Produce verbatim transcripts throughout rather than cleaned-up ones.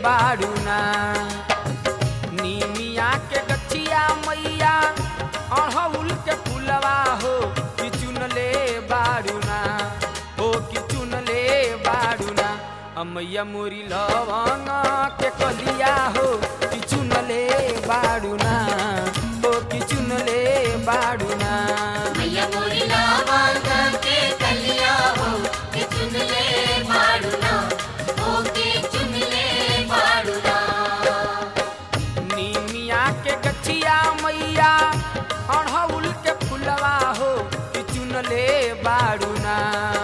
बाड़ूना। नीमिया के गछिया मैया अड़हुल के फुलवा हो कि चुनले बाड़ूना, हो कि चुनले बाड़ूना। मैया मोरी लवंग के कलिया हो कि चुनले बाड़ूना, हो कि चुनले बाड़ूना। मैया मोरी लवंग के कलिया हो कि चुनले बाड़ूना, हो कि चुनले बाड़ूना। नीमिया के गछिया मैया अड़हुल के फुलवा हो कि चुनले बाड़ूना।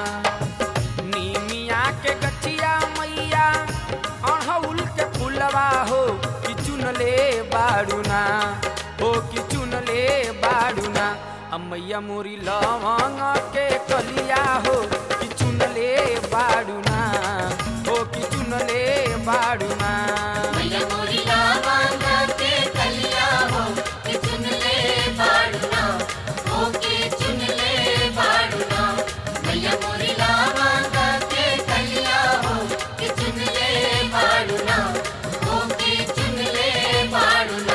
नीमिया के गछिया मैया अड़हुल के फुलवा हो कि चुनले बाड़ूना, हो कि चुनले बाड़ूना। मैया मोरी लवंग के कलिया हो कि चुनले बाड़ूना, हो कि चुनले बाड़ूना। मैया मोरी लवंग के कलिया हो कि चुनले बाड़ूना, हो कि चुनले बाड़ूना। मैया मोरी लवंग के कलिया हो कि चुनले बाड़ूना, हो कि चुनले बाड़ूना।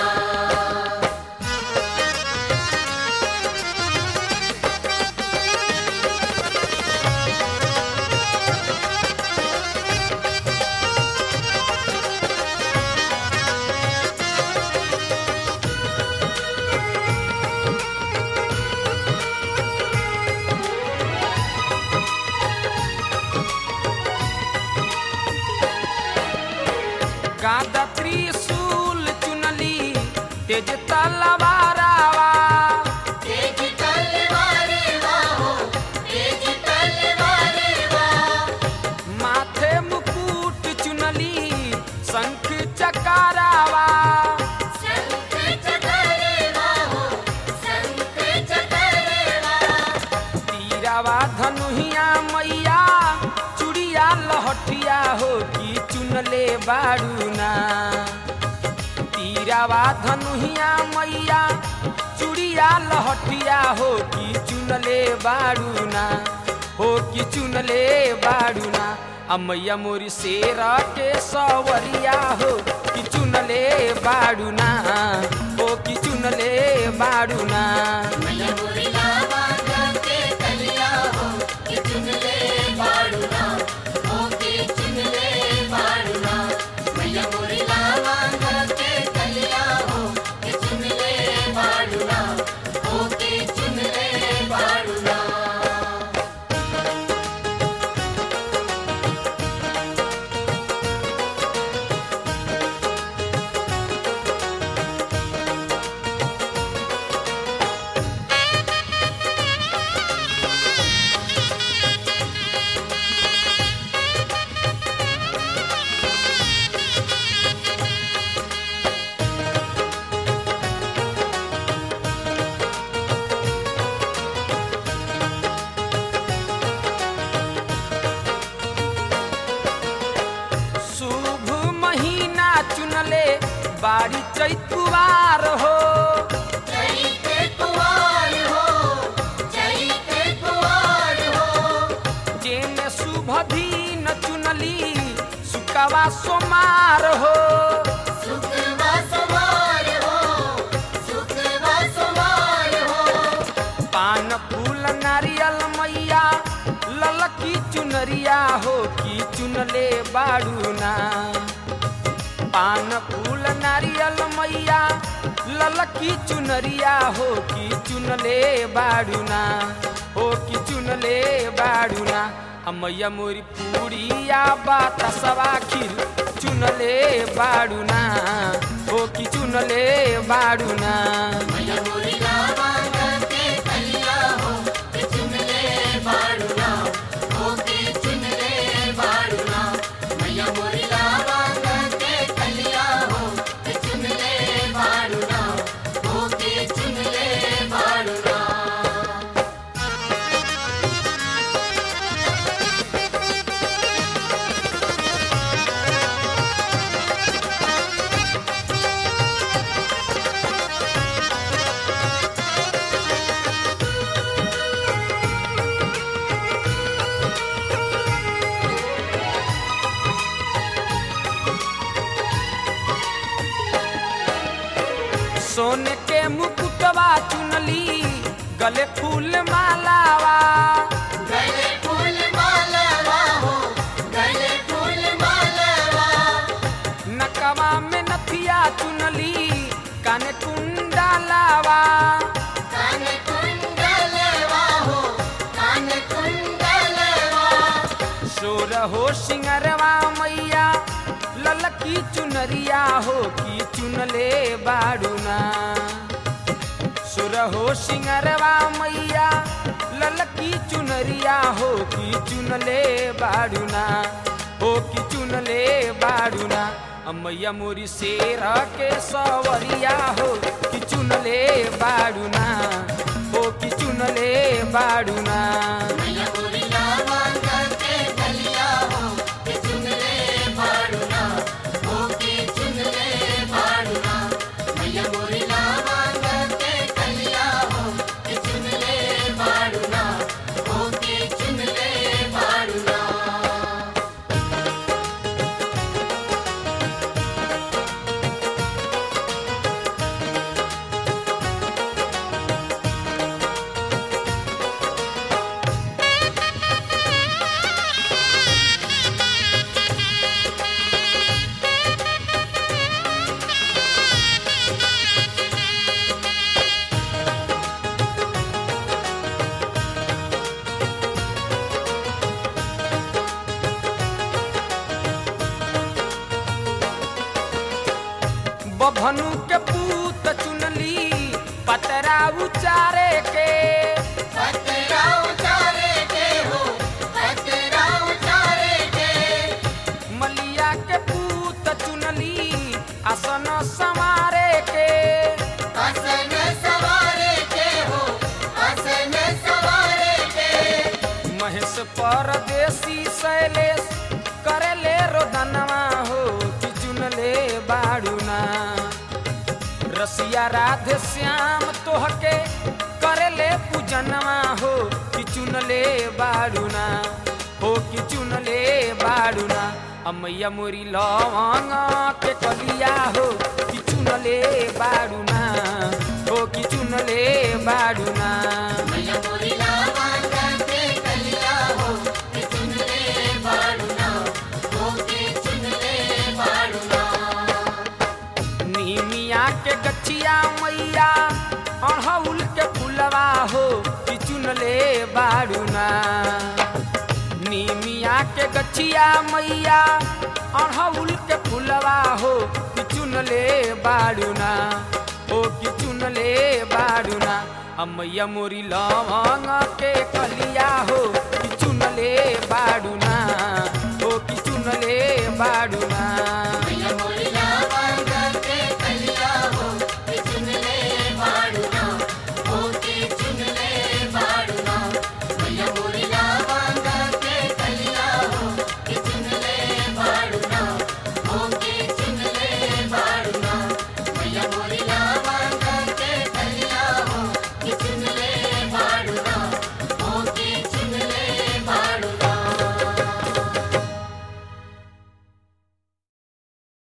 गादा त्रिशूल चुनली तेज तलवारावा, तेज तलवारेवा हो, तेज तलवारेवा। माथे मुकुट चुनली शंख चकारावा। शंख चकरेवा हो, शंख चकरेवा। तीरावा धनुहिया मैया चूड़िया लहठिया हो कि चुनले बाड़ूना। तीरावा धनुहिया मैया चूड़िया लहठिया हो कि चुनले बाड़ूना, हो कि चुनले बाड़ूना। मैया मोरी शेर के सवरिया हो कि चुनले बाड़ूना, हो कि चुनले बाड़ूना। मैया मोरी लवंग के कलिया हो कि चुनले बाड़ूना, हो कि चुनले बाड़ूना। मैया मोरी लवंग के कलिया हो कि चुनले बाड़ूना, हो कि चुनले बाड़ूना। शुभ महीना चुनले बाड़ी चैतुवार हो, चैते कुवार हो, चैते कुवार हो। जेने शुभ दिन चुनली सुकवा सोमार हो। सुखवा सवार हो, सुखवा सवार हो। पान फूल नारियल मैया ललकी चुनरिया हो कि चुनले बाड़ूना। पान फूल नारियल मैया ललकी चुनरिया हो कि चुनले बाड़ूना, हो कि चुनले बाड़ूना। मैया मोरी पूड़िया बातसवा खीर चुनले बाड़ूना, हो कि चुनले बाड़ूना। मैया मोरी लवंग के कलिया हो कि चुनले बाड़ूना, हो कि चुनले बाड़ूना। मैया मोरी लवंग के कलिया हो कि चुनले बाड़ूना, हो कि चुनले बाड़ूना। सोने के मुकुटवा चुनली गले फूल मालावा गले फूल मालावा हो गले फूल मालावा नकवा में नथिया चुनली काने कुंडलावा काने कुंडलवा हो काने कुंडलवा सोर हो सिंगरवा मैया ललकी चुनरिया हो की चुनले बाड़ूना सुर हो सिंगरवा मैया ललकी चुनरिया हो की चुनले बाड़ूना हो की चुनले बाड़ूना मैया मोरी शेर के सवरिया हो की चुनले बाड़ूना हो की चुनले बाड़ूना मैया मोरी लावा के कलिया हो कि चुनले बाड़ूना हो कि चुनले बाड़ूना मैया मोरी लावा के कलिया हो कि चुनले बाड़ूना हो कि चुनले बाड़ूना बभनु के पूत चुनली पतरा उचारे के पतरा उचारे के हो पतरा उचारे के मलिया के पूत चुनली आसन समारे के आसन सवारे के हो आसन सवारे के महेश परदेसी शैलेश करेले रोदनवा हो कि चुनले बाड़ूना रसिया राधे श्याम तोहके करेले पूजनवा हो कि चुनले बाड़ूना हो कि चुनले बाड़ूना मैया मोरी लवंग के कलिया हो कि चुनले बाड़ूना हो कि चुनले बाड़ूना मैया मोरी लावा के कलिया हो कि चुनले बाड़ूना हो कि चुनले बाड़ूना नीमिया के गछिया मैया अड़हुल के फुलवा हो कि चुनले बाड़ूना नीमिया के गछिया मैया अड़हुल के फुलवा हो कि चुनले बाड़ूना हो कि चुनले बाड़ूना मैया मोरी लवंग के कलिया हो कि चुनले बाड़ूना हो कि चुनले बाड़ूना।